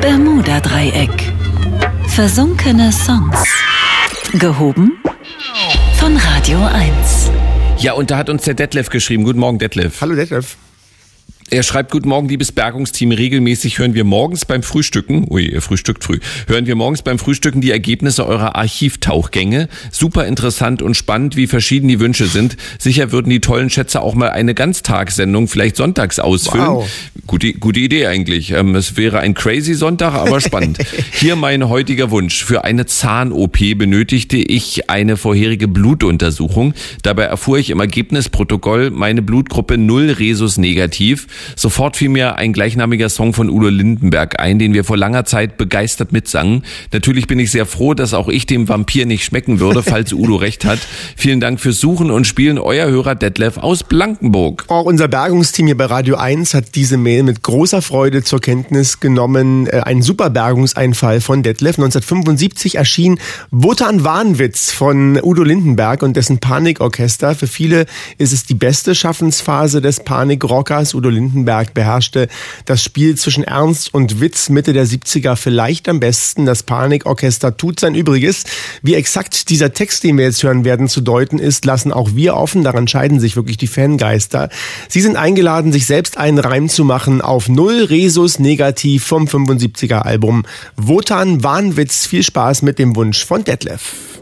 Bermuda-Dreieck. Versunkene Songs. Gehoben von Radio 1. Ja, und da hat uns der Detlef geschrieben. Guten Morgen, Detlef. Hallo, Detlef. Er schreibt, guten Morgen, liebes Bergungsteam. Regelmäßig hören wir morgens beim Frühstücken, ihr frühstückt früh, hören wir morgens beim Frühstücken die Ergebnisse eurer Archivtauchgänge. Super interessant und spannend, wie verschieden die Wünsche sind. Sicher würden die tollen Schätze auch mal eine Ganztagssendung, vielleicht sonntags ausfüllen. Wow. Gute Idee eigentlich. Es wäre ein crazy Sonntag, aber spannend. Hier mein heutiger Wunsch. Für eine Zahn-OP benötigte ich eine vorherige Blutuntersuchung. Dabei erfuhr ich im Ergebnisprotokoll meine Blutgruppe 0 Rhesus negativ. Sofort fiel mir ein gleichnamiger Song von Udo Lindenberg ein, den wir vor langer Zeit begeistert mitsangen. Natürlich bin ich sehr froh, dass auch ich dem Vampir nicht schmecken würde, falls Udo recht hat. Vielen Dank fürs Suchen und Spielen. Euer Hörer Detlef aus Blankenburg. Auch unser Bergungsteam hier bei Radio 1 hat diese Mail mit großer Freude zur Kenntnis genommen. Ein super Bergungseinfall von Detlef. 1975 erschien Wotan Wahnwitz von Udo Lindenberg und dessen Panikorchester. Für viele ist es die beste Schaffensphase des Panikrockers. Udo Lindenberg beherrschte das Spiel zwischen Ernst und Witz Mitte der 70er vielleicht am besten. Das Panikorchester tut sein Übriges. Wie exakt dieser Text, den wir jetzt hören werden, zu deuten ist, lassen auch wir offen. Daran scheiden sich wirklich die Fangeister. Sie sind eingeladen, sich selbst einen Reim zu machen auf 0 Rhesus negativ vom 75er Album Wotan Wahnwitz. Viel Spaß mit dem Wunsch von Detlef.